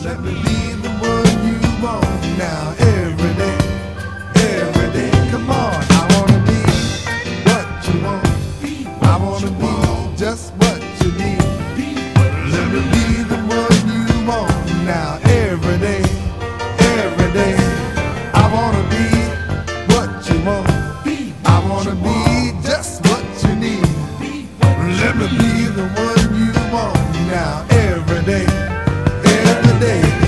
Let me be the one you want now. Every day, every day. Come on, I wanna be what you want. I wanna be just what you need. Let me be the one you want now. Every day, every day. I wanna be what you want. I wanna be just what you need. Let me be the one you want now. Every day, every day.